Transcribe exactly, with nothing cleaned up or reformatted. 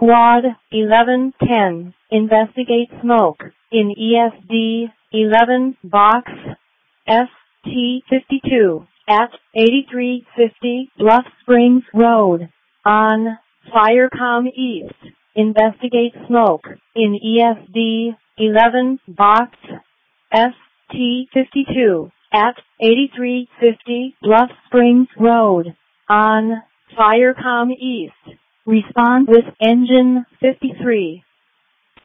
Squad eleven ten, investigate smoke in E S D eleven box S T fifty-two at eighty-three fifty Bluff Springs Road on Firecom East. Investigate smoke in E S D eleven box S T fifty-two at eighty-three fifty Bluff Springs Road on Firecom East. Respond with engine fifty-three.